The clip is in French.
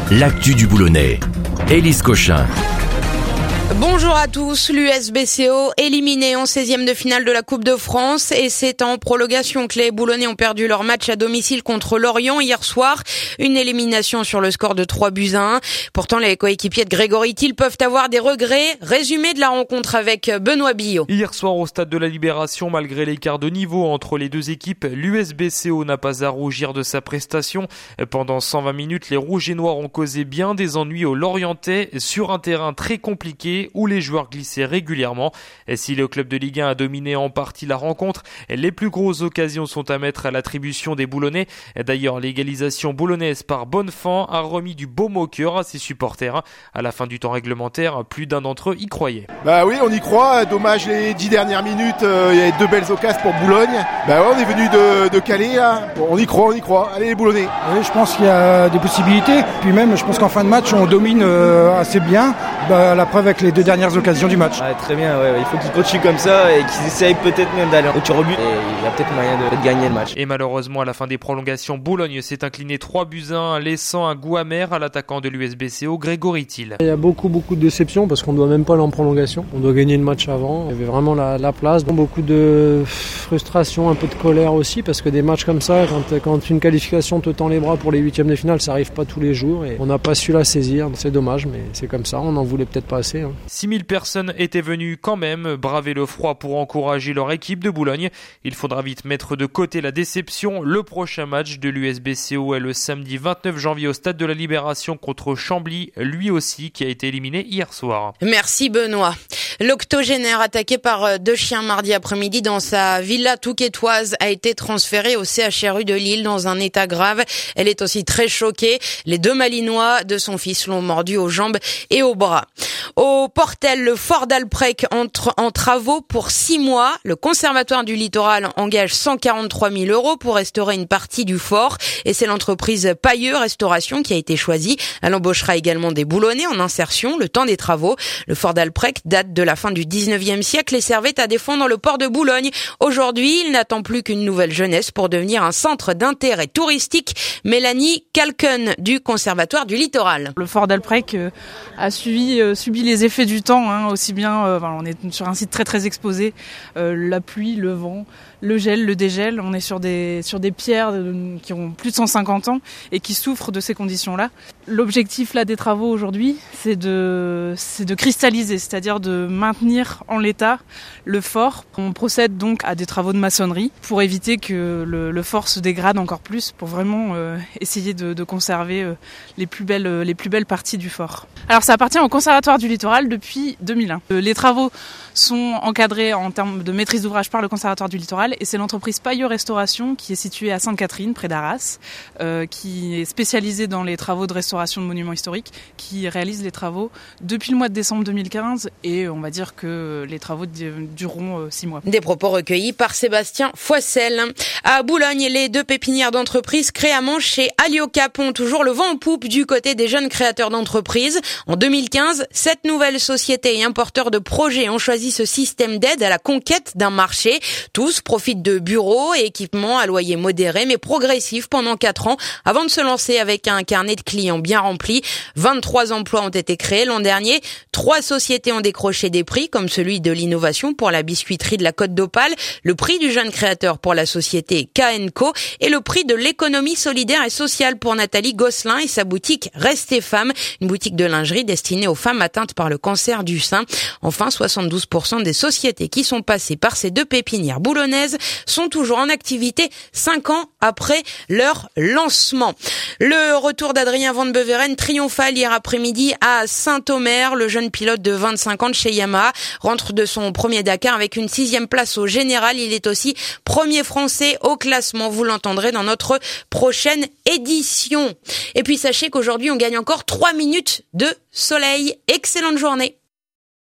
l'actu du Boulonnais. Élise Cochin. Bonjour à tous, l'USBCO éliminé en 16e de finale de la Coupe de France et c'est en prolongation que les Boulonnais ont perdu leur match à domicile contre Lorient hier soir. Une élimination sur le score de 3-1. Pourtant, les coéquipiers de Grégory Thiel peuvent avoir des regrets. Résumé de la rencontre avec Benoît Billot. Hier soir au stade de la Libération, malgré l'écart de niveau entre les deux équipes, l'USBCO n'a pas à rougir de sa prestation. Pendant 120 minutes, les Rouges et Noirs ont causé bien des ennuis aux Lorientais sur un terrain très compliqué où les joueurs glissaient régulièrement. Et si le club de Ligue 1 a dominé en partie la rencontre, les plus grosses occasions sont à mettre à l'attribution des Boulonnais. D'ailleurs, l'égalisation boulonnaise par Bonnefand a remis du baume au cœur à ses supporters. À la fin du temps réglementaire, plus d'un d'entre eux y croyait. Oui, on y croit. Dommage, les 10 dernières minutes, il y avait 2 belles occasions pour Boulogne. On est venu de Calais, là. Bon, on y croit. Allez, les Boulonnais. Oui, je pense qu'il y a des possibilités. Puis même, je pense qu'en fin de match, on domine assez bien. La preuve avec les 2 dernières occasions du match. Très bien, il faut qu'ils continuent comme ça et qu'ils essayent peut-être même d'aller au tir au but. Et il y a peut-être moyen de gagner le match. Et malheureusement, à la fin des prolongations, Boulogne s'est incliné 3-1, laissant un goût amer à l'attaquant de l'USBCO, Grégory Thiel. Il y a beaucoup de déceptions parce qu'on ne doit même pas aller en prolongation. On doit gagner le match avant. Il y avait vraiment la place. Beaucoup de frustration, un peu de colère aussi parce que des matchs comme ça, quand une qualification te tend les bras pour les 8e de finale, ça arrive pas tous les jours et on n'a pas su la saisir. C'est dommage, mais c'est comme ça. On en voulait peut-être pas assez. 6000 personnes étaient venues quand même braver le froid pour encourager leur équipe de Boulogne. Il faudra vite mettre de côté la déception. Le prochain match de l'USBCO est le samedi 29 janvier au stade de la Libération contre Chambly, lui aussi qui a été éliminé hier soir. Merci Benoît. L'octogénaire attaqué par 2 chiens mardi après-midi dans sa villa touquetoise a été transférée au CHRU de Lille dans un état grave. Elle est aussi très choquée. Les 2 Malinois de son fils l'ont mordu aux jambes et aux bras. Au Portel, le fort d'Alprec entre en travaux pour 6 mois. Le Conservatoire du Littoral engage 143 000 € pour restaurer une partie du fort. Et c'est l'entreprise Pailleux Restauration qui a été choisie. Elle embauchera également des Boulonnais en insertion le temps des travaux. Le fort d'Alprec date de la fin du 19e siècle et servait à défendre le port de Boulogne. Aujourd'hui, il n'attend plus qu'une nouvelle jeunesse pour devenir un centre d'intérêt touristique. Mélanie Calken du Conservatoire du Littoral. Le fort d'Alprec a subi les effets du temps, aussi bien, on est sur un site très très exposé, la pluie, le vent, le gel, le dégel, on est sur des pierres qui ont plus de 150 ans et qui souffrent de ces conditions-là. L'objectif là des travaux aujourd'hui, c'est de cristalliser, c'est-à-dire de maintenir en l'état le fort. On procède donc à des travaux de maçonnerie pour éviter que le fort se dégrade encore plus, pour vraiment essayer de conserver les plus belles parties du fort. Alors ça appartient au Conservatoire du Littoral depuis 2001. Les travaux sont encadrés en termes de maîtrise d'ouvrage par le Conservatoire du Littoral et c'est l'entreprise Pailleux Restauration qui est située à Sainte-Catherine, près d'Arras, qui est spécialisée dans les travaux de restauration de monuments historiques, qui réalise les travaux depuis le mois de décembre 2015 et on va dire que les travaux dureront 6 mois. Des propos recueillis par Sébastien Foissel. À Boulogne, les 2 pépinières d'entreprise créées à Manche et Aliocap ont toujours le vent en poupe du côté des jeunes créateurs d'entreprises. En 2015, 7 nouvelles sociétés et importeurs de projets ont choisi ce système d'aide à la conquête d'un marché. Tous profitent de bureaux et équipements à loyer modéré mais progressif pendant 4 ans avant de se lancer avec un carnet de clients bien rempli. 23 emplois ont été créés l'an dernier. 3 sociétés ont décroché des prix comme celui de l'innovation pour la biscuiterie de la Côte d'Opale, le prix du jeune créateur pour la société K&Co et le prix de l'économie solidaire et sociale pour Nathalie Gosselin et sa boutique Restez Femme, une boutique de lingerie destinée aux femmes atteintes par le cancer du sein. Enfin, 72% des sociétés qui sont passées par ces 2 pépinières boulonnaises sont toujours en activité 5 ans après leur lancement. Le retour d'Adrien Van Beveren triomphal hier après-midi à Saint-Omer. Le jeune pilote de 25 ans de chez Yamaha rentre de son premier Dakar avec une 6e place au général. Il est aussi premier français au classement. Vous l'entendrez dans notre prochaine édition. Et puis sachez qu'aujourd'hui on gagne encore 3 minutes de soleil. Excellente journée.